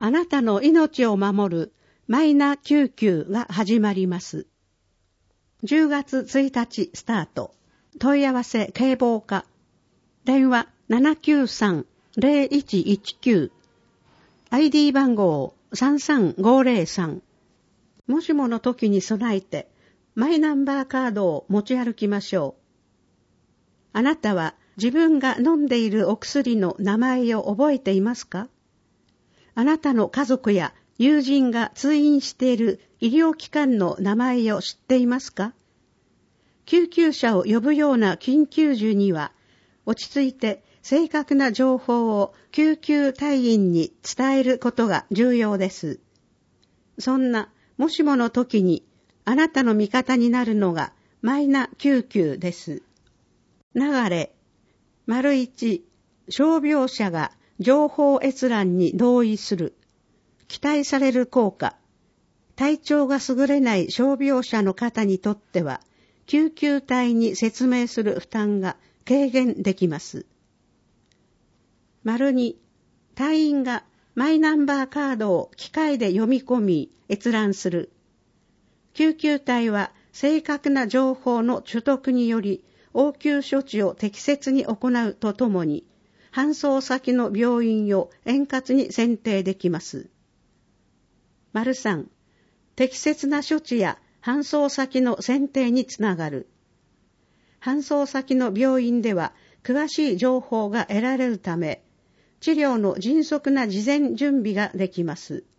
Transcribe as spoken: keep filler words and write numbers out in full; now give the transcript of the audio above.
あなたの命を守るマイナ救急が始まります。じゅうがつついたちスタート。問い合わせ警棒課。電話 ななきゅうさん ゼロいちいちきゅう。アイディー 番号さんさんごゼロさん。もしもの時に備えてマイナンバーカードを持ち歩きましょう。あなたは自分が飲んでいるお薬の名前を覚えていますか？あなたの家族や友人が通院している医療機関の名前を知っていますか？救急車を呼ぶような緊急時には、落ち着いて正確な情報を救急隊員に伝えることが重要です。そんなもしもの時にあなたの味方になるのがマイナ救急です。流れ、丸一、傷病者が情報閲覧に同意する。期待される効果。体調が優れない傷病者の方にとっては、救急隊に説明する負担が軽減できます。丸二、隊員がマイナンバーカードを機械で読み込み、閲覧する。救急隊は正確な情報の取得により、応急処置を適切に行うとともに、搬送先の病院を円滑に選定できます。丸三、適切な処置や搬送先の選定につながる。搬送先の病院では詳しい情報が得られるため、治療の迅速な事前準備ができます。